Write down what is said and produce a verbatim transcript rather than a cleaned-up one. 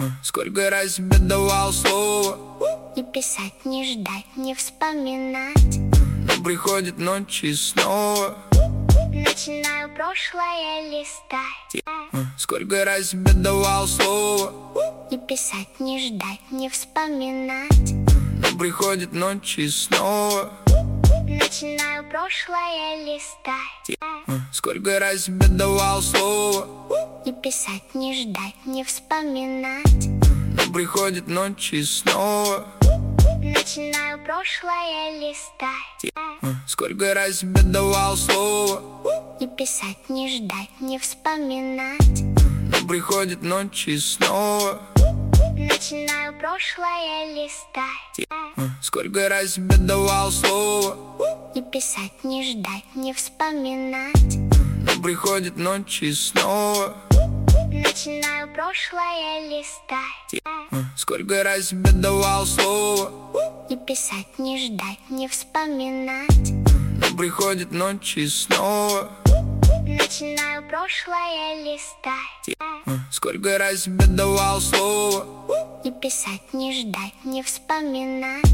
Сколько раз тебе давал слово не писать, не ждать, не вспоминать. Но приходит ночь и снова начинаю прошлое листать. Сколько раз тебе давал слово не писать, не ждать, не вспоминать. Но приходит ночь и снова начинаю прошлое листать. Сколько раз тебе давал слово не писать, не ждать, не вспоминать. Но приходит ночь и снова начинаю прошлое листать. Сколько раз тебе давал слово не писать, не ждать, не вспоминать. Но приходит ночь и снова начинаю прошлое листать. Сколько раз тебе давал слово не писать, не ждать, не вспоминать. Но приходит ночь и снова начинаю прошлое листать. Сколько раз тебе давал слово не писать, не ждать, не вспоминать. Но приходит ночь и снова начинаю прошлое листать. Сколько раз тебе давал слово не писать, не ждать, не вспоминать.